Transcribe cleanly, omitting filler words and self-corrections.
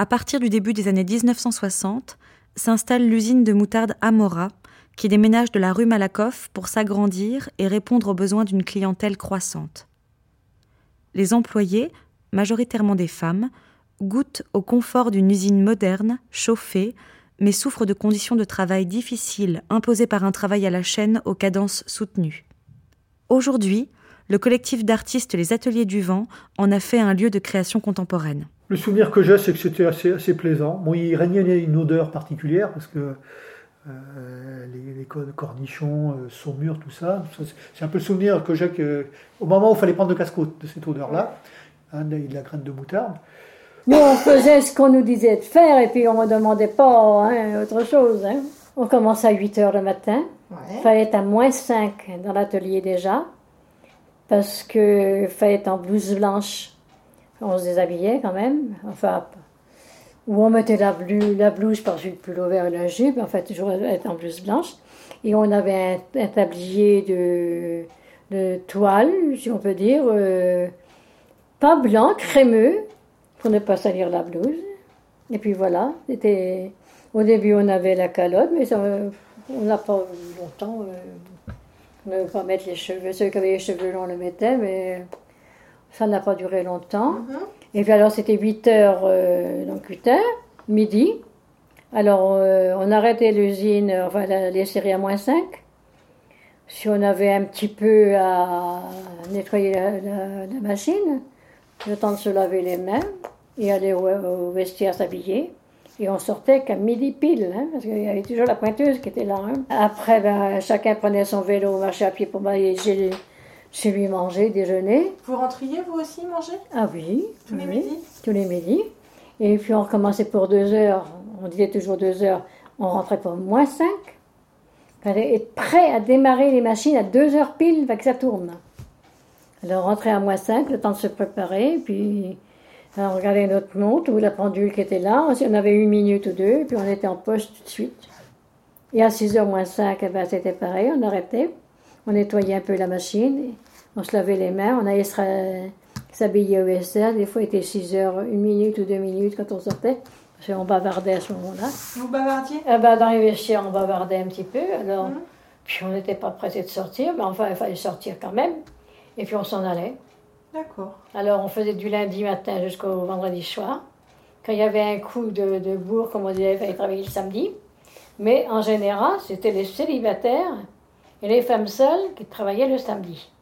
À partir du début des années 1960, s'installe l'usine de moutarde Amora, qui déménage de la rue Malakoff pour s'agrandir et répondre aux besoins d'une clientèle croissante. Les employés, majoritairement des femmes, goûtent au confort d'une usine moderne, chauffée, mais souffrent de conditions de travail difficiles imposées par un travail à la chaîne aux cadences soutenues. Aujourd'hui, le collectif d'artistes Les Ateliers du Vent en a fait un lieu de création contemporaine. Le souvenir que j'ai, c'est que c'était assez plaisant. Bon, il régnait une odeur particulière parce que les cornichons, saumure, tout ça, c'est un peu le souvenir que j'ai au moment où il fallait prendre le casse-croûte de cette odeur-là, de la graine de moutarde. Nous, on faisait ce qu'on nous disait de faire et puis on ne demandait pas autre chose. On commençait à 8h le matin. Il fallait être à -5 dans l'atelier déjà parce qu'il fallait être en blouse blanche. On se déshabillait quand même. Enfin, où on mettait la blouse par-dessus le pull-over et la jupe. En fait, toujours être en blouse blanche. Et on avait un tablier de toile, si on peut dire, pas blanc, crémeux, pour ne pas salir la blouse. Et puis voilà, au début on avait la calotte, mais ça, on n'a pas eu longtemps. On ne veut pas mettre les cheveux, ceux qui avaient les cheveux longs le mettaient, mais ça n'a pas duré longtemps. Et puis alors c'était 8h, donc 8h, midi. Alors on arrêtait l'usine, enfin les séries à -5. Si on avait un petit peu à nettoyer la machine, le temps de se laver les mains et aller au vestiaire s'habiller. Et on sortait qu'à midi pile, parce qu'il y avait toujours la pointeuse qui était là. Après, chacun prenait son vélo, marchait à pied pour aller chez lui manger, déjeuner. Vous rentriez vous aussi manger? Ah oui. Tous les midis? Tous les midis. Et puis on recommençait pour 2h, on disait toujours 2h, on rentrait pour -5. Il fallait être prêt à démarrer les machines à 2h pile, que ça tourne. Alors on rentrait à -5, le temps de se préparer, puis on regardait notre montre ou la pendule qui était là, on avait 1 minute ou 2, puis on était en poste tout de suite. Et à 6h -5, c'était pareil, on arrêtait, on nettoyait un peu la machine, on se lavait les mains, on allait s'habiller au vestiaire, des fois il était 6h, 1 minute ou 2 minutes quand on sortait, parce qu'on bavardait à ce moment-là. Vous bavardiez? Dans les vestiaires, on bavardait un petit peu, alors, puis on n'était pas pressé de sortir, mais enfin il fallait sortir quand même, et puis on s'en allait. D'accord. Alors on faisait du lundi matin jusqu'au vendredi soir. Quand il y avait un coup de bourre, comme on disait, il fallait travailler le samedi. Mais en général, c'était les célibataires et les femmes seules qui travaillaient le samedi.